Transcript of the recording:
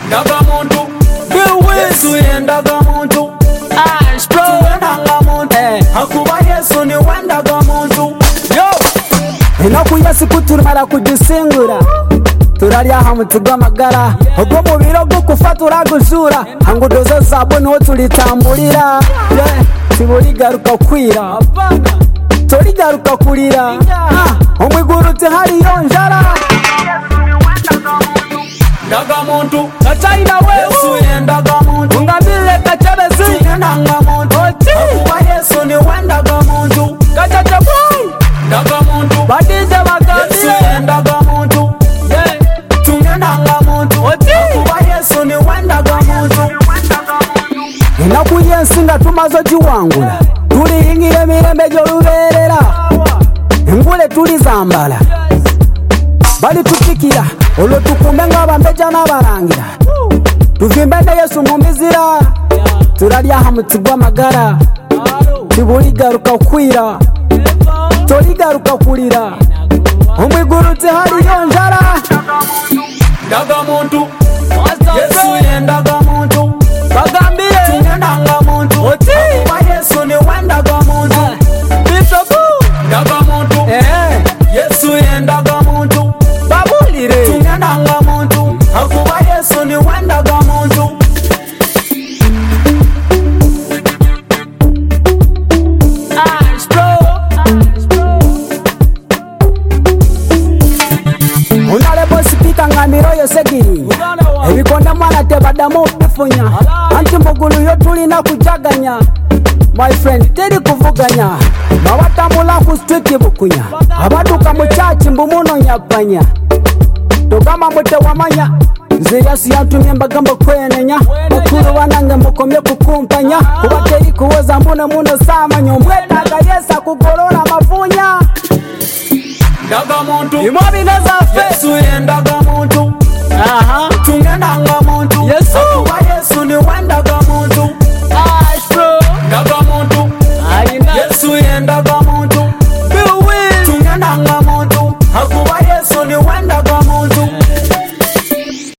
ndaga muntu Yesu yendaga muntu Ashpro yendaga muntu Hakuba Yesu ni wendaga muntu Enaku ya siku turumara kudusingura turarya hamutse gw'amagara ubwo mu biro bwo kufatura gujura hangudozo zabo niho tulitambulira tiburigaruka kwira torigaruka kurira omwigurutse hariyo njara ndaga muntu China Yesu yendaga muntu ngambile kachabezi yendaga muntu Hakuba Yesu ni wendaga muntu kachacha boy ndaga muntu badije Yesu bagambile yendaga muntu yendaga muntu Hakuba Yesu ni wendaga muntu Enaku yensinga tumazo jiwangula tuliyingire mirembe gy'oluberera engule tulizambala bali tutikira olwo tukumbe ng'abambeja n'abarangira tuvimbe ne Yesu mu mizira turalya hamutse gw'amagara tibuligaruka kwira torigaruka kulira omwigurutse hariyo njara ndaga muntu Yesu yendaga muntu bagambire yendaga muntu Hakuba Yesu ni wendaga muntu ndaga muntu Yesu yendaga muntu babulire yendaga muntu Hakuba Yesu ni wendaga muntu unalebo sipika ngamiro yosegiri ebikonda mwana tebadamu bifunya anti mugulu yo tulina kujaganya my friend teri kuvuganya bawatambula ku street bukunya abaduka mu church mbumuno nyapanya togama mute wamanya nze Yesu yantumye mbagamba kwenenya mukuru wanange mukomye kukumpanya kuba teri kuwoza muno samanya omwetaga Yesu akugorora mafunya ndaga muntu imwabineza fe Yesu yendaga